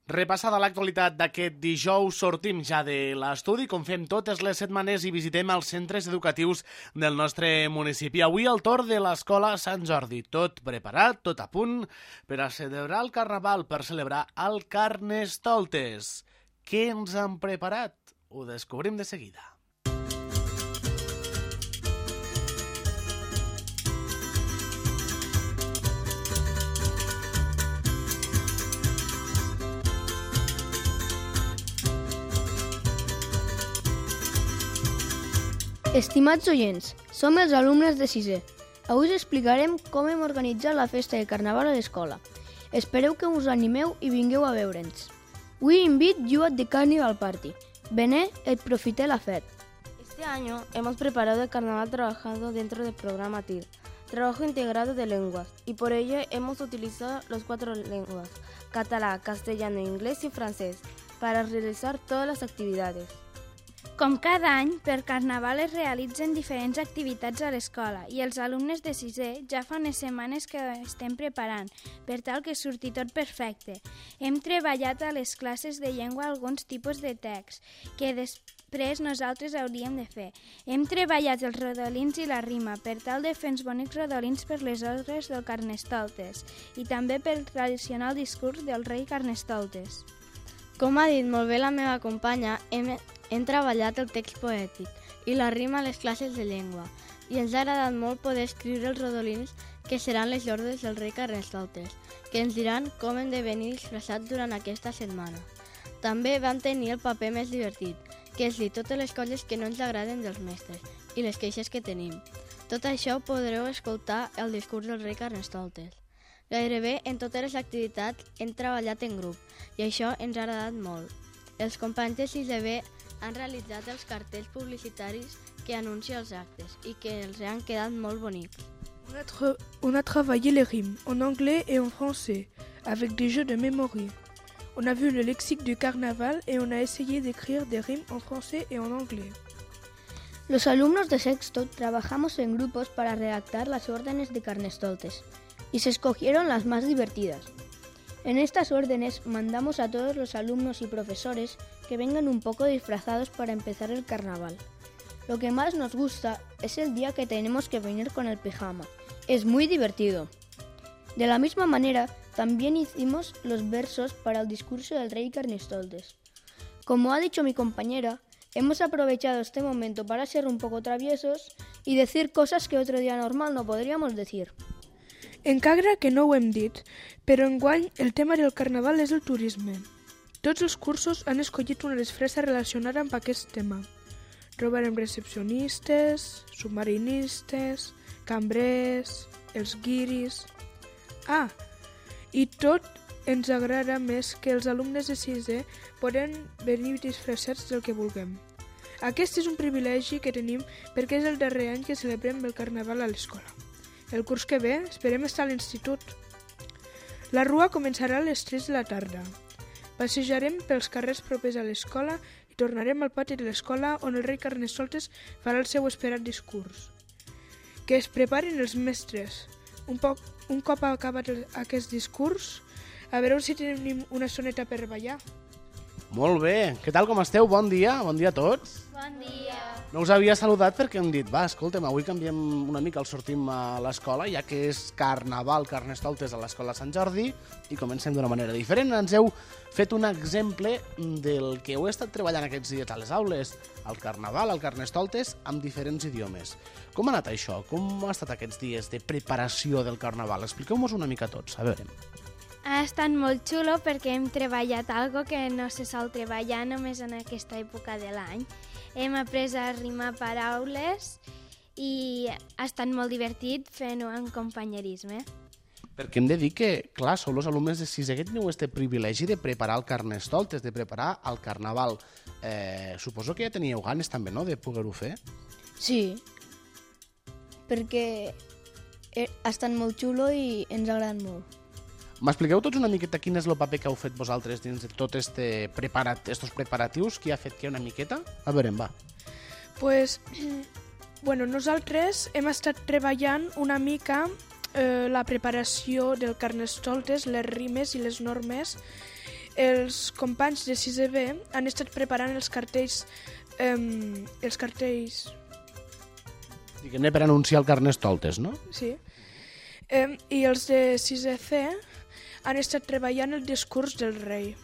Repassada l'actualitat d'aquest dijous, sortim ja de l'estudi, com fem totes les setmanes, i visitem els centres educatius del nostre municipi. Avui el torn de l'Escola Sant Jordi. Tot preparat, tot a punt per a celebrar el Carnaval, per celebrar el Carnestoltes. Què ens han preparat? Ho descobrim de seguida. Estimats oients, som els alumnes de sisè. Avui us explicarem com hem organitzat la festa de Carnaval a l'escola. Espereu que us animeu i vingueu a veure'ns. We invite you at the Carnival Party. Vené y profité la fête. Este año hemos preparado el carnaval trabajando dentro del programa TIR, Trabajo Integrado de Lenguas, y por ello hemos utilizado las 4 lenguas, catalán, castellano, inglés y francés, para realizar todas las actividades. Com cada any, per Carnaval es realitzen diferents activitats a l'escola i els alumnes de sisè ja fa unes setmanes que estem preparant per tal que surti tot perfecte. Hem treballat a les classes de llengua alguns tipus de text que després nosaltres hauríem de fer. Hem treballat els rodolins i la rima per tal de fer uns bonics rodolins per les obres del Carnestoltes i també pel tradicional discurs del rei Carnestoltes. Com ha dit molt bé la meva companya, hem treballat el text poètic i la rima a les classes de llengua i ens ha agradat molt poder escriure els rodolins que seran les ordres del rei Carnestoltes, que ens diran com hem de venir disfressats durant aquesta setmana. També vam tenir el paper més divertit, que és dir totes les coses que no ens agraden dels mestres i les queixes que tenim. Tot això podreu escoltar el discurs del rei Carnestoltes. Gairebé en totes les activitats hem treballat en grup i això ens ha agradat molt. Els companys de 6B han realitzat els cartells publicitaris que anuncien els actes i que els han quedat molt bonics. On a travaillé les rimes en anglais et en français avec des jeux de mémoire. On a vu le lexique du carnaval et on a essayé d'écrire des rimes en français et en anglais. Los alumnos de sexto trabajamos en grupos para redactar las órdenes de Carnestoltes y se escogieron las más divertidas. En estas órdenes mandamos a todos los alumnos y profesores que vengan un poco disfrazados para empezar el carnaval. Lo que más nos gusta es el día que tenemos que venir con el pijama. Es muy divertido. De la misma manera, también hicimos los versos para el discurso del rey Carnestoltes. Como ha dicho mi compañera, hemos aprovechado este momento para ser un poco traviesos y decir cosas que otro día normal no podríamos decir. Encara que no ho hem dit, però enguany el tema del carnaval és el turisme. Tots els cursos han escollit una disfressa relacionada amb aquest tema. Trobarem recepcionistes, submarinistes, cambrers, els guiris... I tot ens agrada més que els alumnes de sisè poden venir disfressats del que vulguem. Aquest és un privilegi que tenim perquè és el darrer any que celebrem el carnaval a l'escola. El curs que ve esperem estar a l'institut. La rua començarà a les 3 de la tarda. Passejarem pels carrers propers a l'escola i tornarem al pati de l'escola on el rei Carnestoltes farà el seu esperat discurs. Que es preparin els mestres. Un cop acabat aquest discurs, a veure si tenim una estoneta per ballar. Molt bé. Què tal, com esteu? Bon dia a tots. Bon dia! No us havia saludat perquè hem dit, escolta'm, avui canviem una mica el sortim a l'escola, ja que és Carnaval, Carnestoltes a l'escola Sant Jordi, i comencem d'una manera diferent. Ens heu fet un exemple del que heu estat treballant aquests dies a les aules, el Carnaval, el Carnestoltes, amb diferents idiomes. Com ha anat això? Com ha estat aquests dies de preparació del Carnaval? Expliqueu-nos una mica tots, a veure. Ha estat molt xulo perquè hem treballat algo que no se sol treballar només en aquesta època de l'any. Hem après a rimar paraules i ha estat molt divertit fent-ho en companyerisme. Perquè hem de dir que, clar, sou els alumnes de sisè que teniu aquest privilegi de preparar el Carnestoltes, de preparar el Carnaval. Suposo que ja teníeu ganes també, no?, de poder-ho fer. Sí, perquè ha estat molt xulo i ens ha agradat molt. M'expliqueu tots una miqueta quin és el paper que heu fet vosaltres dins de tot estos preparatius? Qui ha fet què una miqueta? A veure, va. Nosaltres hem estat treballant una mica la preparació del Carnestoltes, les rimes i les normes els companys de 6è B han estat preparant els cartells Diguem-ne per anunciar el Carnestoltes, no? sí, i els de 6è C han estat treballant el discurs del rei.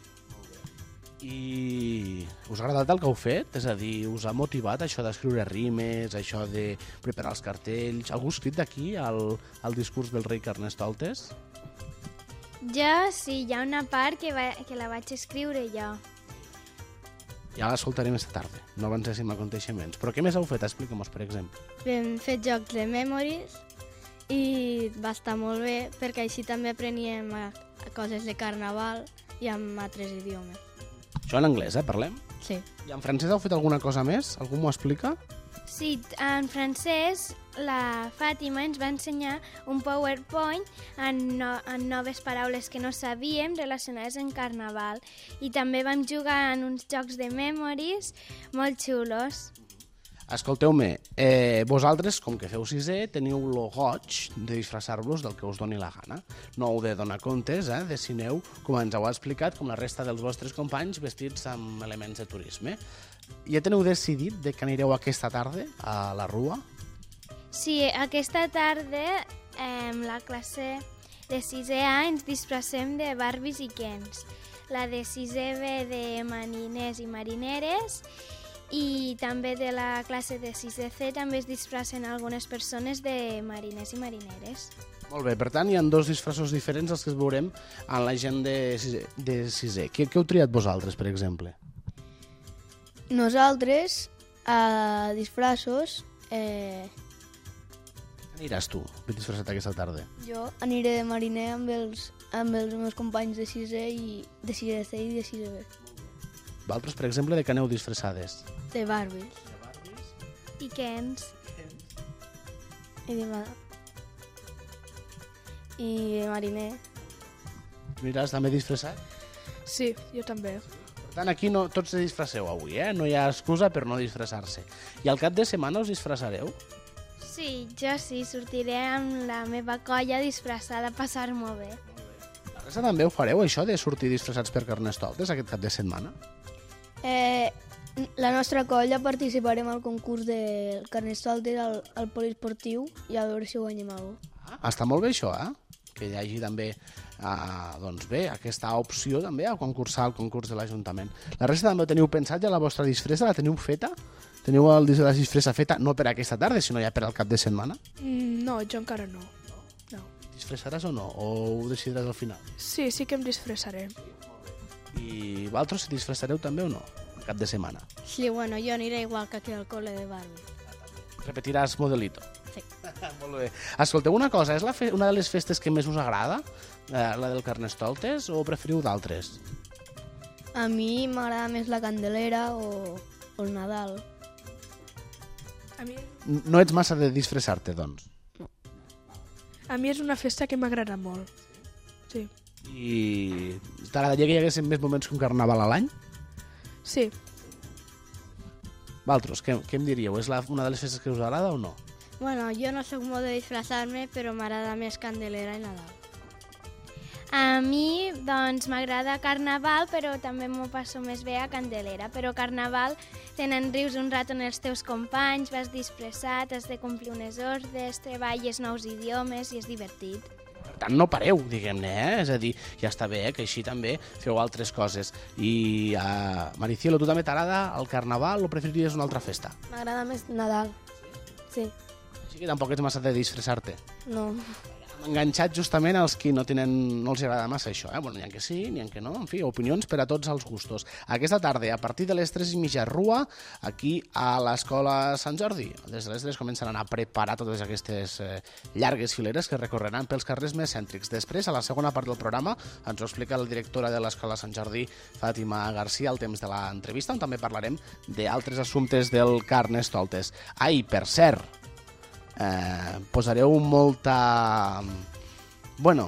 I us ha agradat el que heu fet? És a dir, us ha motivat això d'escriure rimes, això de preparar els cartells? Algú ha escrit d'aquí el discurs del rei Carnestoltes? Jo sí, hi ha una part que la vaig escriure jo. Ja l'escoltarem aquesta tarda, no avancéssim aconteixements. Però què més heu fet? Explica'm-ho, per exemple. Hem fet jocs de memories i va estar molt bé perquè així també apreníem a coses de carnaval i amb altres idiomes. Això en anglès, parlem? Sí. I en francès heu fet alguna cosa més? Algú m'ho explica? Sí, en francès la Fàtima ens va ensenyar un PowerPoint amb noves paraules que no sabíem relacionades amb carnaval i també vam jugar en uns jocs de memories molt xulos. Escolteu-me, vosaltres, com que feu 6è, teniu lo goig de disfressar-vos del que us doni la gana. No heu de donar comptes, decineu, com ens heu explicat, com la resta dels vostres companys, vestits amb elements de turisme. Ja teniu decidit de que anireu aquesta tarda a la Rua? Sí, aquesta tarda la classe de 6è A ens disfressem de Barbies i Kens. La de 6è B de mariners i marineres i també de la classe de 6è C també es disfressen algunes persones de mariners i marineres. Molt bé, per tant, hi ha dos disfressos diferents els que es veurem en la gent de 6è. Què heu triat vosaltres, per exemple? Nosaltres, a disfressos, Aniràs tu, ben disfressat aquesta tarda. jo aniré de mariner amb els meus companys de 6è i de 6è C i de 6è B. Vosaltres, per exemple, de què aneu disfressades? De Barbies. I Kens. I de mariner. Aniràs també disfressat? Sí, jo també. Per tant, aquí no, tots se disfresseu avui, no hi ha excusa per no disfressar-se. I al cap de setmana us disfressareu? Sí, jo sí, sortiré amb la meva colla disfressada a passar-m'ho bé. La resta també ho fareu, això de sortir disfressats per Carnestoltes aquest cap de setmana? La nostra colla participarem al concurs del Carnestoltes al poliesportiu i a veure si guanyem alguna cosa. Està molt bé això, que hi hagi també doncs bé, aquesta opció també a concursar al concurs de l'Ajuntament. La resta també teniu pensat ja la vostra disfressa? La teniu feta? Teniu la disfressa feta no per aquesta tarda, sinó ja per al cap de setmana? No, jo encara no. Disfressaràs o no? O ho decidiràs al final? Sí, sí que em disfressaré. I vosaltres se disfressareu també o no? Al cap de setmana. Sí, bueno, jo aniré igual que aquí al col·le de Barbie. Repetiràs modelito. Sí. Molt bé. Escolteu una cosa, és una de les festes que més us agrada? La del Carnestoltes o preferiu d'altres? A mi m'agrada més la Candelera o el Nadal. A mi No ets massa de disfressar-te, doncs. és una festa que m'agrada molt. Sí. I t'agradaria que hi haguessin més moments que un carnaval a l'any? Sí, Vosaltres, què em diríeu? És una de les festes que us agrada o no? Bueno, jo no sóc molt de disfressar-me, però m'agrada més Candelera i Nadal. A mi, doncs, m'agrada Carnaval, però també m'ho passo més bé a Candelera. Però Carnaval tenen rius un rato amb els teus companys, vas disfressat, has de complir unes ordres, treballes nous idiomes i és divertit. Per tant, no pareu, diguem-ne, És a dir, ja està bé, que així també feu altres coses. I, Maricielo, tu també t'agrada el Carnaval o preferiries una altra festa? M'agrada més Nadal. Sí. Així que tampoc ets massa de disfressar-te. No. Hem enganxat justament els que no els agrada massa això. Bueno, n'hi ha que sí, n'hi ha que no. En fi, opinions per a tots els gustos. Aquesta tarda, a partir de les 3:30 Rua, aquí a l'Escola Sant Jordi. Des de les 3 començaran a preparar totes aquestes llargues fileres que recorreran pels carrers més cèntrics. Després, a la segona part del programa, ens ho explica la directora de l'Escola Sant Jordi, Fàtima Garcia, al temps de l'entrevista, on també parlarem d'altres assumptes del Carnestoltes. Ai, per cert, posareu molta... Bueno,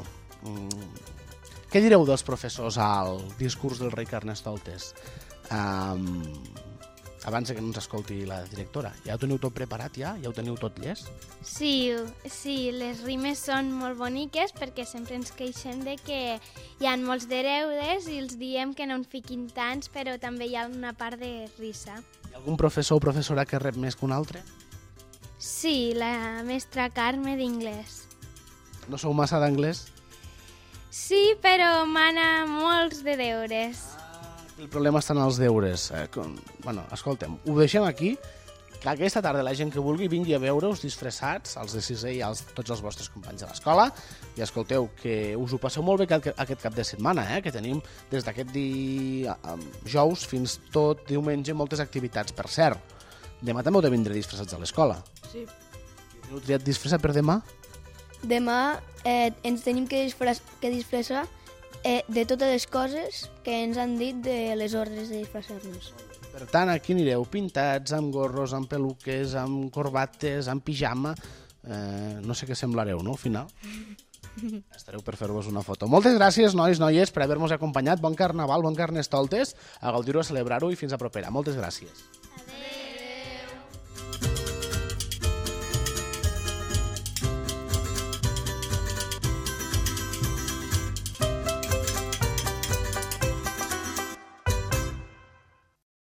què direu dels professors al discurs del rei Carnestoltes? abans que no ens escolti la directora. Ja ho teniu tot preparat, ja? Ja ho teniu tot llest? Sí, les rimes són molt boniques perquè sempre ens queixem de que hi ha molts deures i els diem que no en fiquin tants, però també hi ha una part de risa. Hi ha algun professor o professora que rep més que un altre? Sí, la mestra Carme d'anglès. No sou massa d'anglès? Sí, però mana molts de deures. El problema està en els deures. Bueno, escolta'm, ho deixem aquí, que aquesta tarda la gent que vulgui vingui a veure-us disfressats, els de sisè i tots els vostres companys de l'escola, i escolteu, que us ho passeu molt bé aquest cap de setmana, que tenim des d'aquest dijous fins tot diumenge moltes activitats. Per cert, demà també heu de vindre disfressats a l'escola. Sí. Heu triat disfressar per demà? Demà ens tenim que disfressar de totes les coses que ens han dit de les ordres de disfressar-nos. Per tant, aquí anireu pintats, amb gorros, amb peluques, amb corbates, amb pijama. No sé què semblareu, no, al final? Estareu per fer-vos una foto. Moltes gràcies, nois, noies, per haver-nos acompanyat. Bon carnaval, bon carnestoltes, a gaudir-ho, a celebrar-ho i fins a propera. Moltes gràcies.